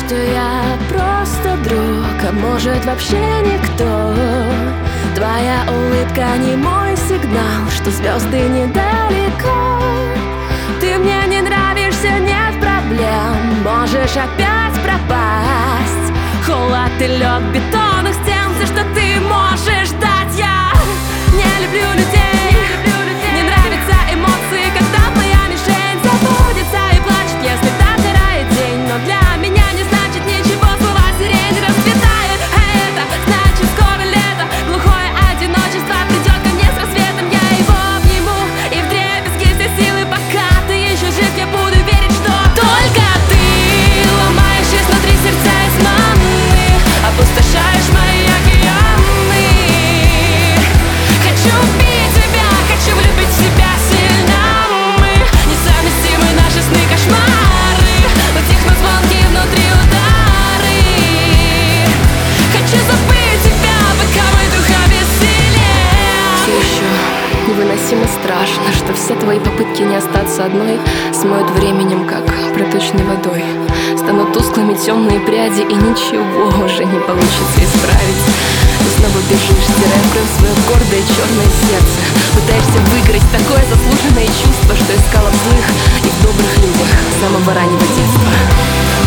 что я просто друг, а может вообще никто. Твоя улыбка не мой сигнал, что звезды недалеко. Ты мне не нравишься, нет проблем, можешь опять пропасть. Холод и лед бетонных стен, все, что ты можешь дать. Я не люблю людей, не нравятся эмоции, когда моя мишень забудется и плачет, если догорает день. Но для меня не значит ничего слова сирень расцветает, а это значит скоро лето. Глухое одиночество придет ко мне с рассветом. Я его обниму и вдребезги все силы, пока ты еще жив, я буду верить, что только ты ломаешь изнутри сердца из маны, опустошаешь мои океаны. Хочу пить тебя, хочу влюбить в себя сильно. Мы несовместимы, наши сны кошмары, утихнут звонки внутри удары. Хочу забыть тебя, пока мой дух обессилен. Все еще невыносимо страшно, что все твои попытки не остаться одной смоют временем, как проточной водой. Станут тусклыми темные пряди, и ничего уже не получится исправить. Ты снова бежишь, стирая кровь свое гордое черное сердце. Пытаешься выиграть такое заслуженное чувство, что искала в злых и в добрых людях с самого раннего детства.